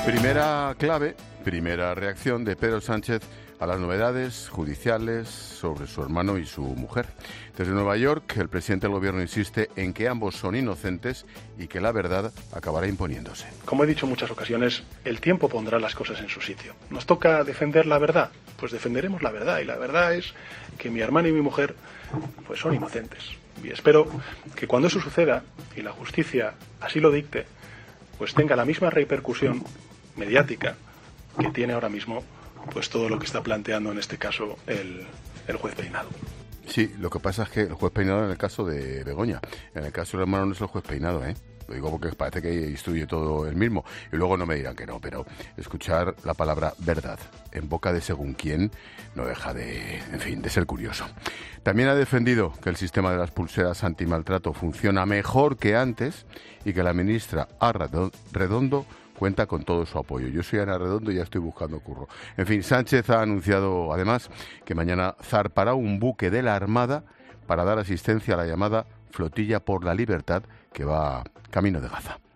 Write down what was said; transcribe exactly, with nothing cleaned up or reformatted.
Primera clave, primera reacción de Pedro Sánchez a las novedades judiciales sobre su hermano y su mujer. Desde Nueva York, el presidente del gobierno insiste en que ambos son inocentes y que la verdad acabará imponiéndose. Como he dicho en muchas ocasiones, el tiempo pondrá las cosas en su sitio. ¿Nos toca defender la verdad? Pues defenderemos la verdad, y la verdad es que mi hermano y mi mujer pues son inocentes. Y espero que cuando eso suceda, y la justicia así lo dicte, pues tenga la misma repercusión mediática que tiene ahora mismo pues todo lo que está planteando en este caso el, el juez Peinado. Sí, lo que pasa es que el juez Peinado en el caso de Begoña, en el caso del hermano no es el juez Peinado, ¿eh? Lo digo porque parece que instruye todo el mismo y luego no me dirán que no, pero escuchar la palabra verdad en boca de según quién no deja de, en fin, de ser curioso. También ha defendido que el sistema de las pulseras antimaltrato funciona mejor que antes y que la ministra Ana Redondo cuenta con todo su apoyo. Yo soy Ana Redondo y ya estoy buscando curro. En fin, Sánchez ha anunciado además que mañana zarpará un buque de la Armada para dar asistencia a la llamada Flotilla por la Libertad que va camino de Gaza.